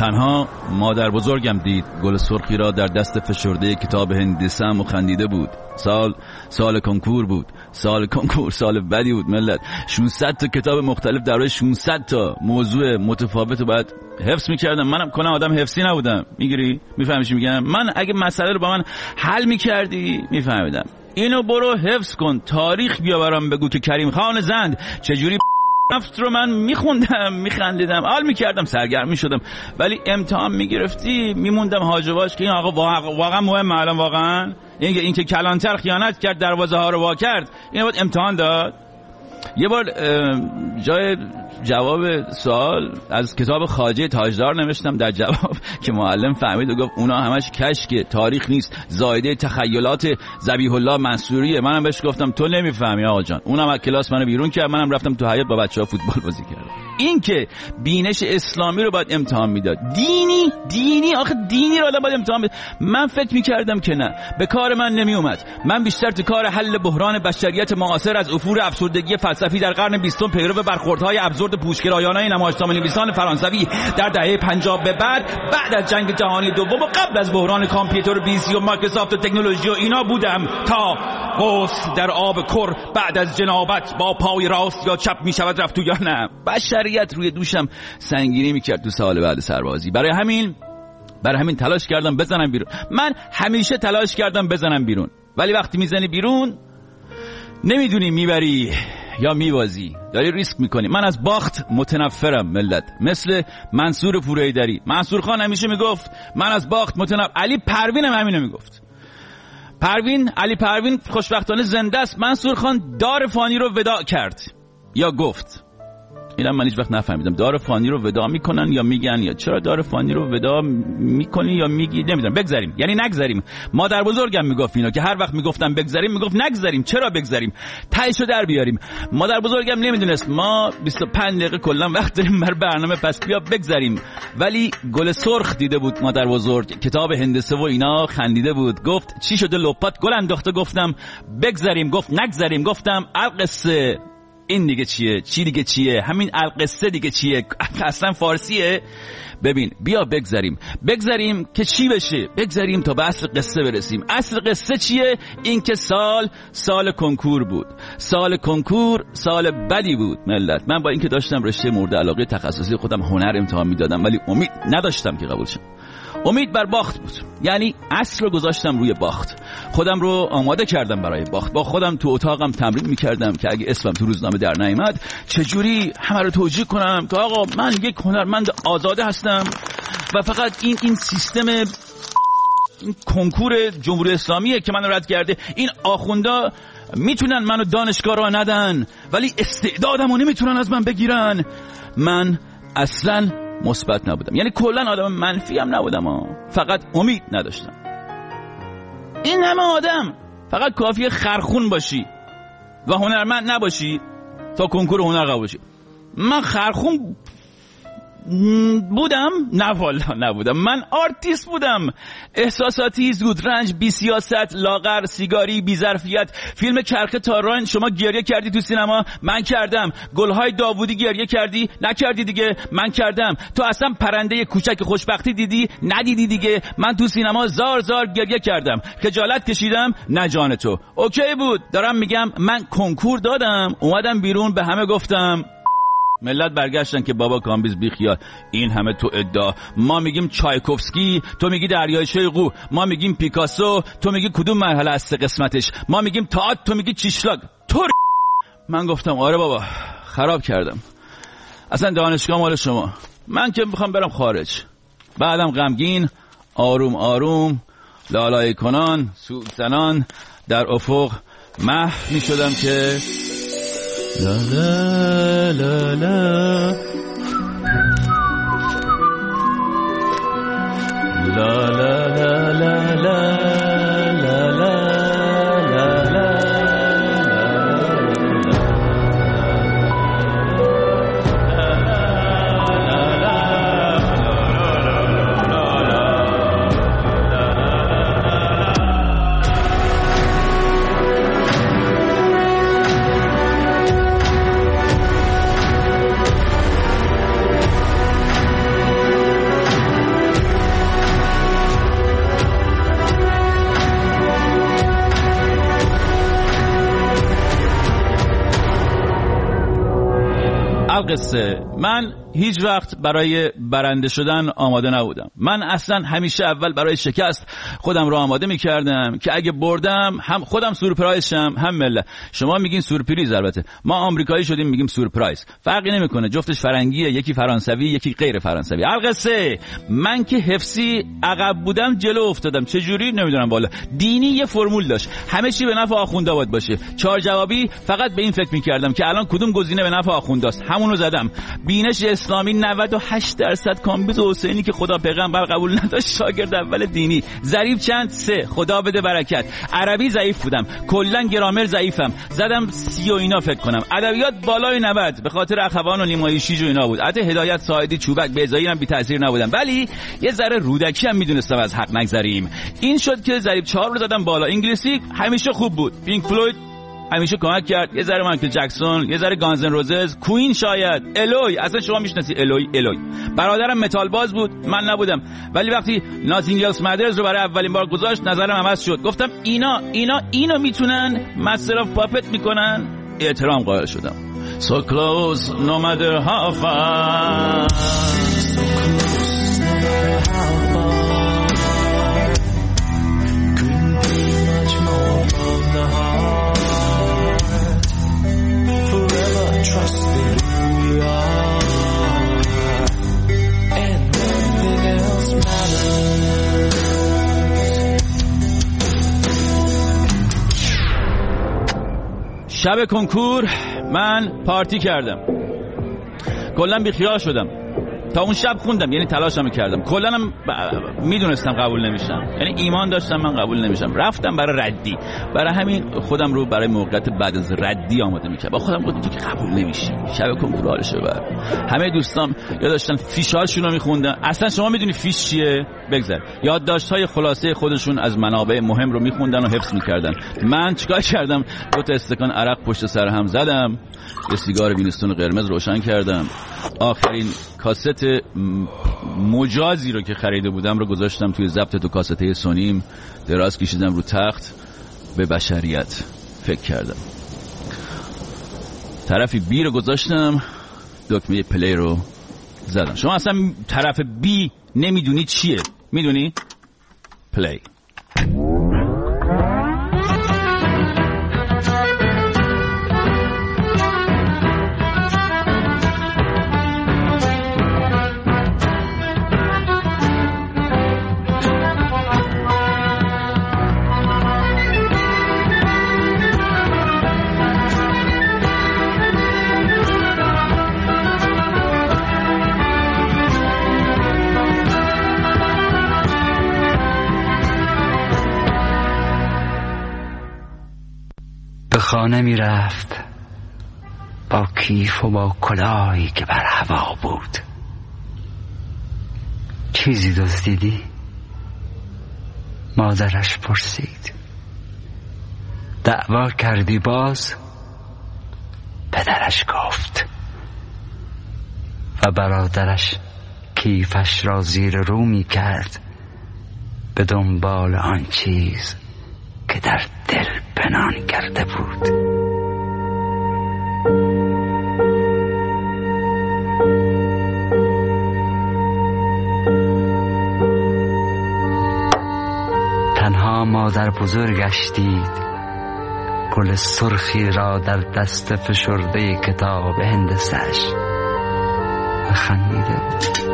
تنها مادر بزرگم دید گل سرخی را در دست فشرده کتاب هندسه‌ام و خندیده بود. سال کنکور بود. سال کنکور سال بدی بود ملت. 600 تا کتاب مختلف درباره 600 تا موضوع متفاوت رو باید حفظ می‌کردم. منم کنم آدم حفظی نبودم. میفهمی چی میگم؟ من اگه مسئله رو با من حل می‌کردی میفهمیدم. اینو برو حفظ کن، تاریخ بیا برام بگو که کریم خان زند چجوری نفت رو من میخوندم، میخندیدم، حال میکردم، سرگرم میشدم، ولی امتحان میگرفتی میموندم هاجواش که این آقا واقعا مهمه. الان واقعا این که کلانتر خیانت کرد دروازه ها رو وا کرد، این باید امتحان داد. یه بار جای جواب سوال از کتاب خواجه تاجدار نوشتم در جواب که معلم فهمید و گفت اونا همش کشک، تاریخ نیست، زایده تخیلات ذبیح الله منصوریه. منم بهش گفتم تو نمیفهمی آقا جان. اونم از کلاس منو بیرون کرد، منم رفتم تو حیاط با بچه‌ها فوتبال بازی کردم. این که بینش اسلامی رو باید امتحان میداد، دینی آخه دینی رو آدم باید امتحان میداد. من فکر میکردم که نه، به کار من نمیومد. من بیشتر تو کار حل بحران بشریت معاصر از افور افسردگی فلسفی در قرن 20 پیرو برخوردهای ابزورد پوشگرایانه نمایشنامه‌نویسان فرانسوی در دهه 50 به بعد از جنگ جهانی دوم و قبل از بحران کامپیوتر و بیسی و مایکروسافت و تکنولوژی و اینا بودم تا غسل در آب کر بعد از جنابت با پای راست یا چپ میشود رفت یا نه. بشریت روی دوشم سنگینی میکرد تو سال بعد سربازی. برای همین تلاش کردم بزنم بیرون. من همیشه تلاش کردم بزنم بیرون، ولی وقتی میزنی بیرون نمیدونی میبری یا میبازی، داری ریسک میکنی. من از باخت متنفرم ملت، مثل منصور پورحیدری. منصور خان همیشه میگفت من از باخت علی پروین هم همینو میگفت. علی پروین خوشبختانه زنده است. منصور خان دار فانی رو وداع کرد یا گفت. اینم من هیچ وقت نفهمیدم دار فانی رو وداع میکنن یا میگن، یا چرا دار فانی رو وداع میکنی یا میگی، نمیدونم. بگذریم یعنی نگذریم. مادر بزرگم میگفت اینو که هر وقت میگفتم بگذریم میگفت نگذریم. چرا بگذریم؟ تهیشو در بیاریم. مادر بزرگم نمیدونست ما 25 دقیقه کلا وقت داریم بر برنامه، پس بیا بگذریم. ولی گل سرخ دیده بود مادر بزرگ، کتاب هندسه و اینا، خندیده بود. گفت چی شده لپات گل انداخته؟ گفتم بگذریم. گفت نگذریم. گفتم القصه. این دیگه چیه؟ چی دیگه چیه؟ همین القصه دیگه چیه؟ اصلا فارسیه؟ ببین بیا بگذریم که چی بشه؟ بگذریم تا به اصل قصه برسیم. اصل قصه چیه؟ این که سال کنکور بود. سال کنکور سال بدی بود ملت. من با اینکه داشتم رشته مورد علاقه تخصصی خودم هنر امتحان میدادم، ولی امید نداشتم که قبول شم. امید بر باخت بود، یعنی اصل رو گذاشتم روی باخت. خودم رو آماده کردم برای باخت. با خودم تو اتاقم تمرین میکردم که اگه اسمم تو روزنامه در نیامد چجوری همه رو توجیه کنم که آقا من یک هنرمند آزاده هستم و فقط این سیستم این کنکور جمهوری اسلامیه که منو رد کرده. این آخوندا میتونن منو دانشگاه را ندن ولی استعدادمو نمیتونن از من بگیرن. من اصلاً مثبت نبودم، یعنی کلا آدم منفی هم نبودم، فقط امید نداشتم. این همه آدم فقط کافیه خرخون باشی و هنرمند نباشی تا کنکور هنر قبول بشی. من خرخون بودم؟ نه والا نبودم. من آرتیست بودم. احساساتی، زودرنج، بی سیاست، لاغر، سیگاری، بی ظرفیت. فیلم چرخه تاران شما گریه کردی تو سینما، من کردم. گلهای داوودی گریه کردی، نکردی دیگه، من کردم. تو اصلا پرنده کوچک خوشبختی دیدی، ندیدی دیگه. من تو سینما زار گریه کردم، خجالت کشیدم، نه جان تو. اوکی بود. دارم میگم من کنکور دادم، اومدم بیرون، به همه گفتم. ملت برگشتن که بابا کامبیز بی خیال، این همه تو ادعا. ما میگیم چایکوفسکی، تو میگی دریای شیقو. ما میگیم پیکاسو، تو میگی کدوم مرحله از قسمتش. ما میگیم تئاتر، تو میگی چیشلاگ. من گفتم آره بابا خراب کردم، اصلا دانشگاه مال شما، من که میخوام برم خارج. بعدم غمگین آروم لالای کنان سوگ زنان در افق محو میشدم که لا لا لا لا لا لا لا لا القصه من هیچ وقت برای برنده شدن آماده نبودم. من اصلا همیشه اول برای شکست خودم رو آماده میکردم که اگه بردم هم خودم سورپرایز شم هم ملت. شما میگین سورپریز، البته ما آمریکایی شدیم میگیم سورپرایز، فرقی نمیکنه، جفتش فرنگیه، یکی فرانسوی یکی غیر فرانسوی. القصه من که حفظی عقب بودم جلو افتادم. چه جوری نمیدونم، والا دینی یه فرمول داشت، همه چی به نفع آخونده باید باشه. 4 جوابی فقط به این فکر میکردم که الان کدوم گزینه به نفع آخونده است، همونو زدم. بینش اسلامی 98% کامبیز حسینی که خدا پیغمبر قبول نداشت، شاگرد اول دینی. ضریب چند؟ 3. خدا بده برکت. عربی ضعیف بودم، کلا گرامر ضعیفم، زدم 30 و اینا فکر کنم. ادبیات بالای 90 به خاطر اخوان و نیمایشی و اینا بود. البته هدایت، ساعدی، چوبک، بیضایی هم بی تاثیر نبودم، ولی یه ذره رودکی هم میدونستم از حق نگذریم. این شد که ضریب 4 رو زدم بالا. انگلیسی همیشه خوب بود، پینک فلوید همیشه کمک کرد، یه ذره مایکل جکسون، یه ذره گانزن روزز، کوین، شاید الوی. اصلا شما میشناسی الوی. برادرم متال باز بود، من نبودم، ولی وقتی ناتینگ ایلز مادرز رو برای اولین بار گذاشت نظرم عوض شد. گفتم اینا میتونن مستر اف پاپت میکنن. احترام قائل شدم. So close no matter how far. شب کنکور من پارتی کردم، کلا بیخیال شدم. تا اون شب خوندم، یعنی تلاشم کردم. کلا هم میدونستم قبول نمیشم، یعنی ایمان داشتم من قبول نمیشم. رفتم برای ردی، برای همین خودم رو برای موقعیت بعد از ردی آماده میکردم. با خودم گفتم تو که قبول نمیشی، شب کنکور حالش ببر. همه دوستام یا داشتن فیشاشون رو میخوندن. اصلا شما میدونی فیش چیه؟ بگذار. یادداشت‌های خلاصه خودشون از منابع مهم رو میخوندن و حفظ میکردن. من چیکار کردم؟ 2 استکان عرق پشت سر هم زدم، یه سیگار وینستون قرمز روشن کردم، آخرین کاست مجازی رو که خریده بودم رو گذاشتم توی ضبط تو کاسته سونیم، دراز کشیدم رو تخت، به بشریت فکر کردم. طرفی بی رو گذاشتم، دکمه پلی رو زدم. شما اصلا طرف بی نمیدونی چیه، میدونی؟ پلی. خانه می رفت با کیف و با کلاهی که بر هوا بود. چیزی دزدیدی؟ مادرش پرسید. دعوا کردی باز؟ پدرش گفت. و برادرش کیفش را زیر رو می کرد به دنبال آن چیز که در دل پنهان کرده بود. تنها مادر بزرگش دید گل سرخی را در دست فشرده کتاب هندسه‌اش و خندیده بود.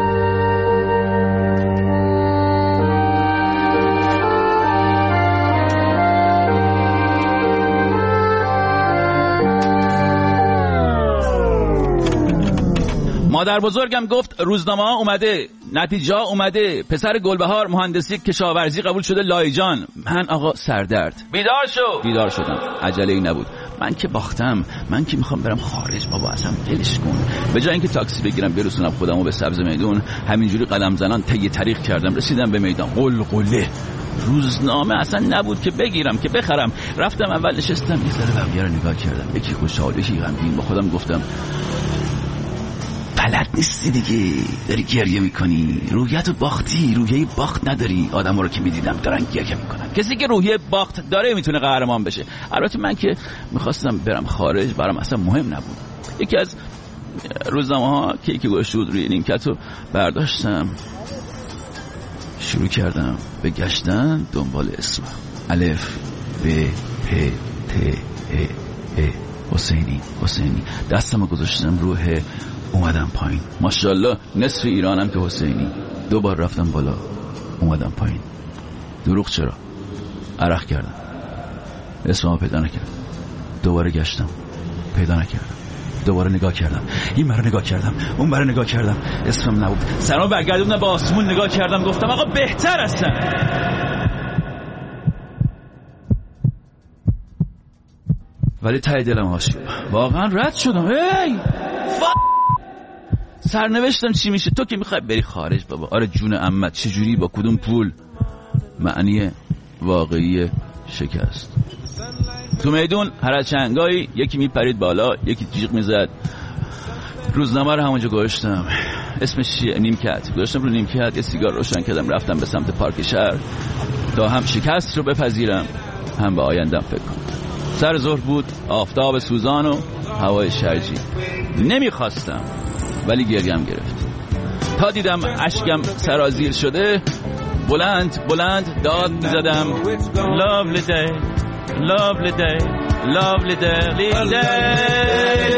مادر بزرگم گفت روزنامه ها اومده، نتیجه ها اومده، پسر گلبهار مهندسی کشاورزی قبول شده لایجان. من آقا سردرد بیدار شدم. عجله ای نبود، من که باختم، من که میخوام برم خارج. بابا اصلا ولش کن. به جای اینکه تاکسی بگیرم برسونم خودمو به سبز میدون، همینجوری قدم زنان طی طریق کردم، رسیدم به میدان. قلقله روزنامه اصلا نبود که بگیرم که بخرم. رفتم اول نشستم، یه ذره بقیه رو نگاه کردم، یکی خوشحال یکی غمگین. با خودم گفتم بلد نیستی دیگه، داری گریه میکنی، روحیت باختی، روحیه باخت نداری. آدم ها رو که میدیدم دارن گریه میکنن. کسی که روحیه باخت داره میتونه قهرمان بشه. البته من که میخواستم برم خارج، برام اصلا مهم نبود. یکی از روزنامه‌ها کیکی گوشت بود روی نیمکتو برداشتم، شروع کردم به گشتن دنبال اسمم. الف ب پ ت ا حسینی. دستمو گذاشتم روح، اومدم پایین. ماشاءالله نصف ایرانم که حسینی. 2 بار رفتم بالا، اومدم پایین. دروغ چرا؟ عرق کردم، اسممو پیدا نکردم. دوباره گشتم، پیدا نکردم. دوباره نگاه کردم، این مرا نگاه کردم، اون مرا نگاه کردم، اسمم نبود. سرمو برگردوندم، به آسمون نگاه کردم، گفتم آقا بهتر هستم. ولی ته دلم آشوب، واقعا رد شدم. سرنوشتم چی میشه؟ تو که میخوای بری خارج بابا. آره جون عمت، چجوری، با کدوم پول؟ معنی واقعی شکست. تو میدون هر چنگایی یکی میپرید بالا، یکی جیغ میزد. روزنامه رو همونجا گذاشتم. اسمش چیه؟ نیمکت. گذاشتم رو نیمکت، یه سیگار روشن کردم، رفتم به سمت پارک شهر تا هم شکست رو بپذیرم، هم به آیندم فکر کنم. سر ظهر بود، آفتاب سوزان و هوای شرجی. نمیخواستم ولی گریم گرفت تا دیدم اشکم سرازیر شده. بلند داد میزدم lovely day, lovely day, lovely day.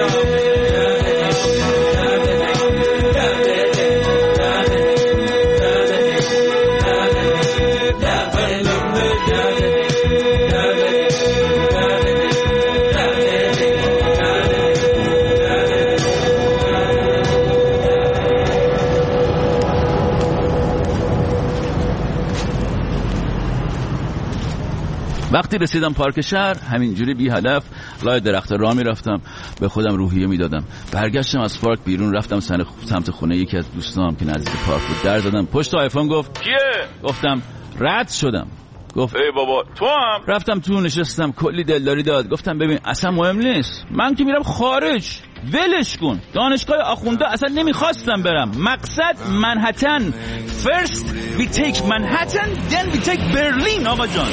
وقتی رسیدم پارک شهر، همینجوری بی هدف لای درخت راه میرفتم، به خودم روحیه میدادم. برگشتم از پارک بیرون، رفتم سمت خونه یکی از دوستام که نزدیک پارک بود. در زدم، پشت آیفون گفت کیه؟ گفتم رد شدم. گفت ای بابا تو هم؟ رفتم تو نشستم، کلی دلداری داد. گفتم ببین اصلا مهم نیست، من که میرم خارج، ولش کن. دانشگاه آخونده اصلا نمیخواستم برم. مقصد منهتن. First we take Manhattan, then we take Berlin. آقا جان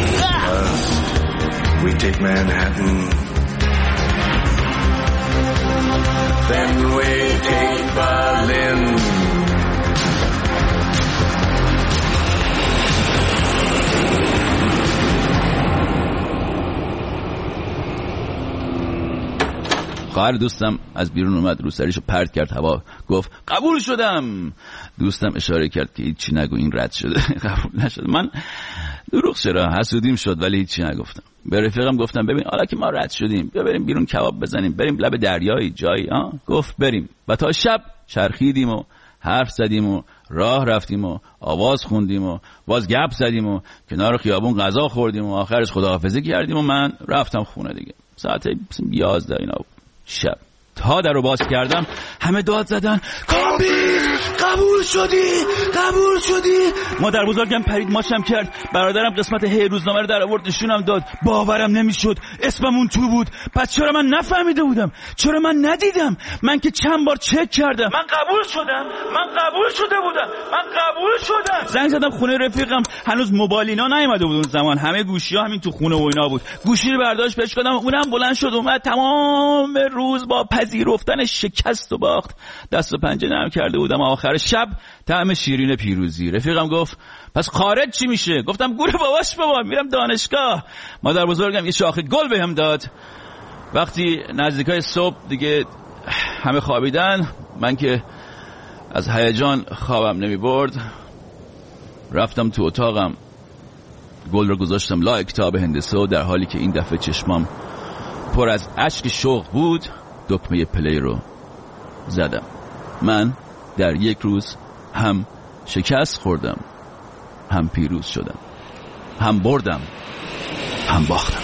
we take Manhattan, then we take Berlin. خواهر دوستم از بیرون اومد، رو سریشو پرت کرد هوا، گفت قبول شدم. دوستم اشاره کرد که هیچی نگو، این رد شده. قبول نشد. من دروغ چرا، حسودیم شد، ولی هیچی نگفتم. به رفیقم گفتم ببین حالا که ما رد شدیم، بیا بریم بیرون کباب بزنیم، بریم لب دریایی جایی. گفت بریم. و تا شب چرخیدیم و حرف زدیم و راه رفتیم و آواز خوندیم و باز گپ زدیم و کنار خیابون غذا خوردیم و آخرش خداحافظی کردیم و من رفتم خونه دیگه. ساعت 11 اینا شب. تا در رو باز کردم، همه داد زدن کامبیز قبول شدی. مادر بزرگم پرید ماشم کرد، برادرم قسمت هی روزنامه رو در آورد نشونم داد. باورم نمیشد اسممون تو بود. پس چرا من نفهمیده بودم؟ چرا من ندیدم؟ من که چند بار چک کردم. من قبول شده بودم. زنگ زدم خونه رفیقم، هنوز موبایل اینا نیومده بود اون زمان، همه گوشی‌ها همین تو خونه و اینا بود. گوشی رو برداشت بهش دادم، اونم بلند شد اومد. تمام روز با پذیرفتن شکست و باخت دست و پنجه نرم کرده بودم. آخر شب طعم شیرین پیروزی. رفیقم گفت پس خارج چی میشه؟ گفتم گوره باباش بابا، میرم دانشگاه. مادر بزرگم یه شاخه گل بهم داد. وقتی نزدیکای صبح دیگه همه خوابیدن، من که از هیجان خوابم نمی برد، رفتم تو اتاقم، گل رو گذاشتم لای کتاب هندسه و در حالی که این دفعه چشمام پر از اشک شوق بود، دکمه پلی رو زدم. من در یک روز هم شکست خوردم، هم پیروز شدم، هم بردم، هم باختم.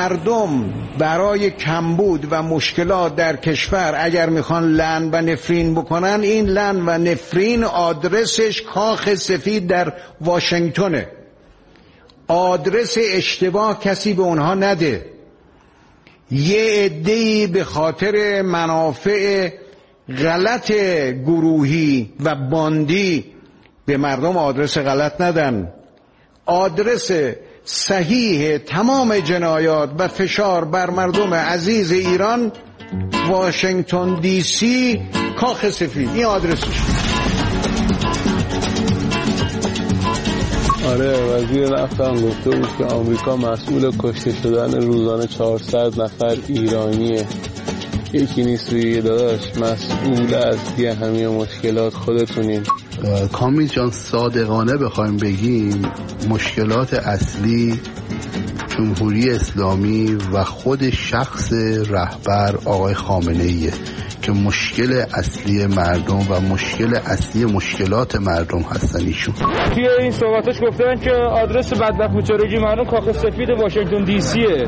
مردم برای کمبود و مشکلات در کشور اگر میخوان لعن و نفرین بکنن، این لعن و نفرین آدرسش کاخ سفید در واشنگتنه. آدرس اشتباه کسی به اونها نده. یه عده‌ای به خاطر منافع غلط گروهی و باندی به مردم آدرس غلط ندن. آدرس صحیح تمام جنایات و فشار بر مردم عزیز ایران واشنگتن دی سی، کاخ سفید، این آدرسش. آره، وزیر نفت هم گفته بود که آمریکا مسئول کشته شدن روزانه 400 نفر ایرانیه. یکی نیست روی داداش، مسئول اصلی همه مشکلات خودتونین. کامیل جان، صادقانه بخوایم بگیم مشکلات اصلی جمهوری اسلامی و خود شخص رهبر آقای خامنه‌ایه که مشکل اصلی مردم و مشکل اصلی مشکلات مردم هستن. ایشون توی این صحبتاش گفتن که آدرس بدبخت بیچارگی مردم کاخ سفید واشنگتن دی سیه.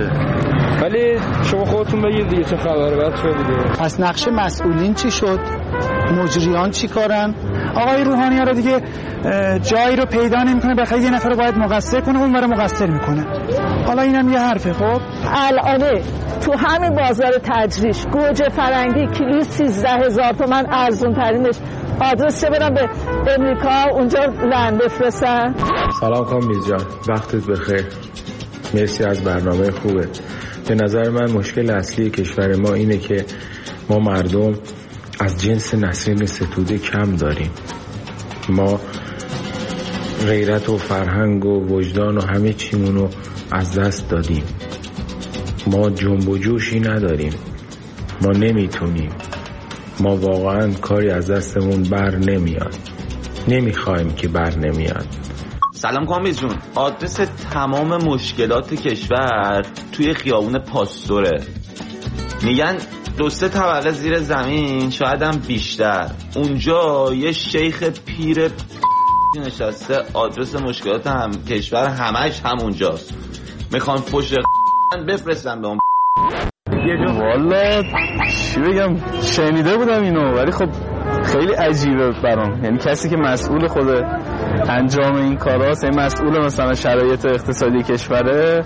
ولی شما خودتون بگید دیگه چه خبره بچه‌ها دیگه. پس نقش مسئولین چی شد؟ مجریان چی کارن؟ آقای روحانی رو دیگه جایی رو پیدا نمی‌کنه، بخاطر یه نفر رو باید مقصر کنه، اون رو مقصر میکنه. حالا اینم یه حرفه. خب الان تو همین بازار تجریش گوجه فرنگی کیلویی 13000 تومان ارزون ترینش، آدرس چه برم به امریکا اونجا لند بفرستن؟ سلام کامیل جان، وقتت بخیر. مرسی از برنامه خوبت. به نظر من مشکل اصلی کشور ما اینه که ما مردم از جنس نسرین ستوده کم داریم. ما غیرت و فرهنگ و وجدان و همه چیمونو از دست دادیم. ما جنب و جوشی نداریم. ما نمیتونیم. ما واقعا کاری از دستمون بر نمیاد. نمیخوایم که بر نمیاد. سلام کامیل جون، آدرس تمام مشکلات کشور توی خیابون پاستوره. میگن 2-3 طبقه زیر زمین، شاید هم بیشتر. اونجا یه شیخ پیر نشسته، آدرس مشکلات هم کشور همش همونجاست. میخوان فوش بفرستن به اون. والا چی بگم، شنیده بودم اینو، ولی خب خیلی عجیبه برام. یعنی کسی که مسئول خود انجام این کاراست، این مسئول مثلا شرایط اقتصادی کشوره،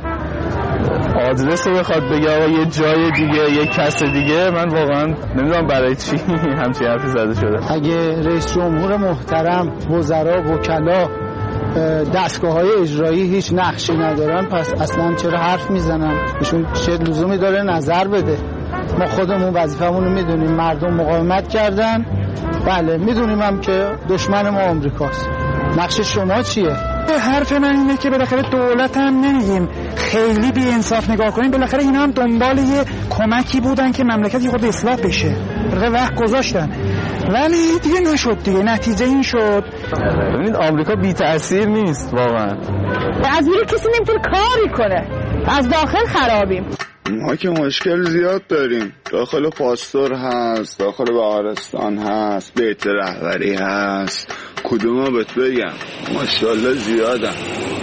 آدرس رو بخواد بگه آقا یه جای دیگه، یه کس دیگه، من واقعا نمیدونم برای چی همچین حرفی زده شده. اگه رئیس جمهور محترم، وزرا، وکلا، دستگاه‌های اجرایی هیچ نقشی ندارن، پس اصلا چرا حرف میزنن؟ ایشون چه لزومی داره نظر بده؟ ما خودمون وظیفمون رو میدونیم. مردم مقاومت کردن، بله میدونیم هم که دشمن ما آمریکاست. نقش شما چیه؟ حرف من اینه که بالاخره دولت هم نمیگیم خیلی بی انصاف نگاه کنیم. بالاخره اینا هم دنبال یه کمکی بودن که مملکت یه خود اصلاح بشه، بالاخره وقت گذاشتن، ولی دیگه نشد دیگه. نتیجه این شد. ببینید آمریکا بی تأثیر نیست واقعا. از بیرون کسی نمیتونه کاری کنه، از داخل خرابیم. ما که مشکل زیاد داریم. داخل پاستور هست، داخل بهارستان هست، بیت رهبری هست. کدومو بهت بگم؟ ماشاءالله زیادن.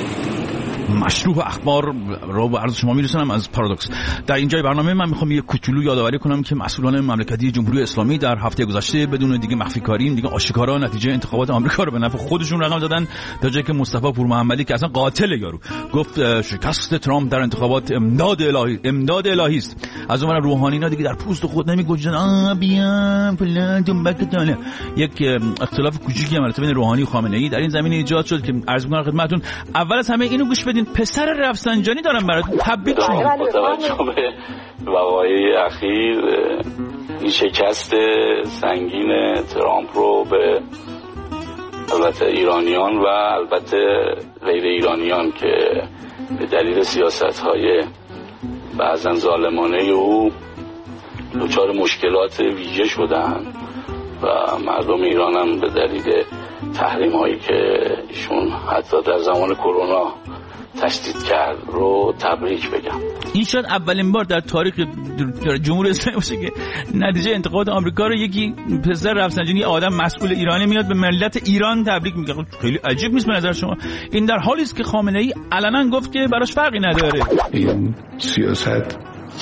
مشروع اخبار رو به عرض شما میرسونم از پارادوکس. در اینجای برنامه من میخوام یه کوچولو یادآوری کنم که مسئولان مملکتی جمهوری اسلامی در هفته گذشته بدون دیگه مخفی کاری، دیگه آشکارا نتیجه انتخابات آمریکا رو به نفع خودشون رقم زدن، تا جایی که مصطفی پورمحمدی که اصلا قاتل یارو گفت شکست ترامپ در انتخابات امداد الهی است. از اون روحانی اینا دیگه در پوست خود نمیگنجن. بیا فلان دنبکتانه. یک اختلاف کوچیکی هم بین روحانی و خامنه‌ای در این زمینه ایجاد شد که عرض می‌کنم خدمتتون. اول از همه اینو گوش بدین. پسر رفسنجانی دارم براتون تبریک شما. با توجه به وقایع اخیر، این شکست سنگین ترامپ رو به البته ایرانیان و البته غیر ایرانیان که به دلیل سیاست‌های بعضن ظالمانه او دچار مشکلات ویژه شدن و مردم ایران هم به دلیل تحریم‌هایی که ایشون حتی در زمان کرونا تشدید کرد رو تبریک بگم. این شاید اولین بار در تاریخ جمهوری اسلامی باشه که نتیجه انتقاد آمریکا رو یکی پسر رفسنجانی آدم مسئول ایرانی میاد به ملت ایران تبریک میگه. خیلی عجیب نیست به نظر شما؟ این در حالی است که خامنه ای علنا گفت که براش فرقی نداره. این سیاست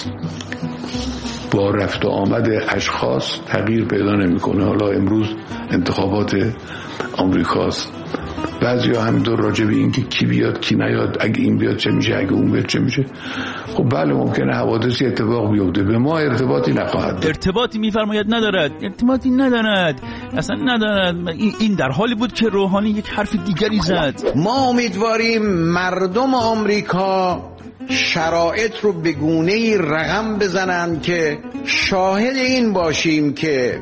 با رفت و آمد اشخاص تغییر پیدا نمیکنه. حالا امروز انتخابات آمریکاست، بعضیا هم دور راجع به این که کی بیاد کی نیاد، اگه این بیاد چه میشه، اگه اون بیاد چه میشه. خب بله ممکنه حوادثی اتفاق بیفته، به ما ارتباطی نخواهد داشت. ارتباطی میفرماید ندارد، ارتباطی ندارد، اصلا ندارد. این در حالی بود که روحانی یک حرف دیگری زد. ما امیدواریم مردم آمریکا شرایط رو به گونه‌ای رقم بزنن که شاهد این باشیم که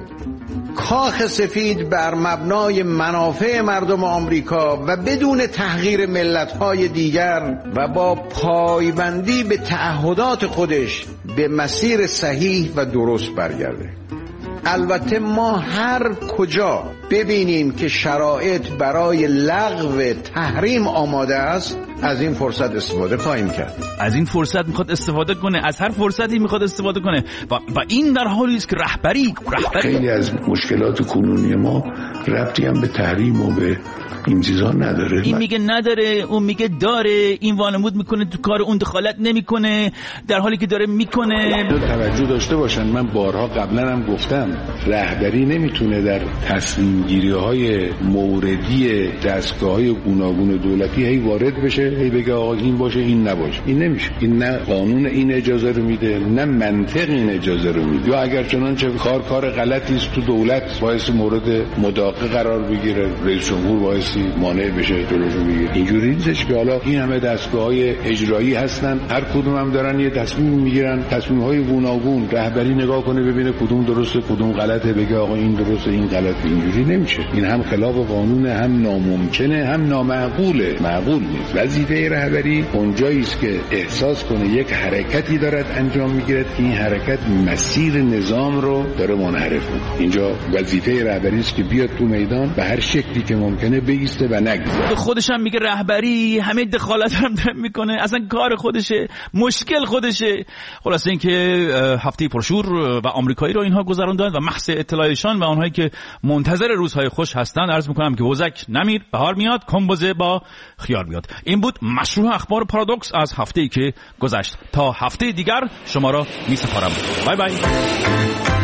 کاخ سفید بر مبنای منافع مردم آمریکا و بدون تحقیر ملت‌های دیگر و با پایبندی به تعهدات خودش به مسیر صحیح و درست برگرده. البته ما هر کجا ببینیم که شرایط برای لغو تحریم آماده است از این فرصت استفاده خواهیم کرد. از این فرصت میخواد استفاده کنه، از هر فرصتی میخواد استفاده کنه و این در حالی است که رهبری خیلی از مشکلات کنونی ما ربطی هم به تحریم و به این چیزا نداره. این میگه نداره، اون میگه داره، این وانمود میکنه تو کار اون دخالت نمیکنه در حالی که داره میکنه. توجه داشته باشن، من بارها قبلا هم گفتم رهبری نمیتونه در تصمیم گیری های موردی دستگاه های گوناگون دولتی هی وارد بشه، هی بگه آقا این باشه این نباشه. این نمیشه. این نه قانون این اجازه رو میده، نه منطق این اجازه رو میده. یا اگر چنانچه کار غلطی است تو دولت باعث مورد مداقه قرار بگیره، رئیس جمهور باعث مانع بشه جلوشو بگیره. اینجوری نیستش که حالا این همه دستگاه‌های اجرایی هستن، هر کدوم هم دارن یه تصمیم میگیرن، تصمیم‌های گوناگون. رهبری نگاه کنه ببینه کدوم درسته کدوم غلطه، بگه آقا این درسته این غلطه. اینجوری نمیشه. این هم خلاف قانونه، هم ناممکنه، هم نامعقوله. معقول نیست. وظیفه رهبری اونجایی است که احساس کنه یک حرکتی دارد انجام میگیرد که این حرکت مسیر نظام رو داره منحرف میکنه. اینجا وظیفه رهبری است که بیاد تو میدان به هر شکلی که ممکنه بگیسته و نگذاره. خودش هم میگه رهبری همه دخالت هم داره میکنه، اصلا کار خودشه، مشکل خودشه. خلاصه اینکه هفته پرشور و آمریکایی رو اینها گذروندن و محض اطلاعشان و اونهایی که منتظر روزهای خوش هستن عرض میکنم که وزک نمیر، بهار میاد، کنبوزه با خیار میاد. این بود مشروع اخبار پارادوکس از هفته‌ای که گذشت. تا هفته دیگر شما را میسپارم. بای بای.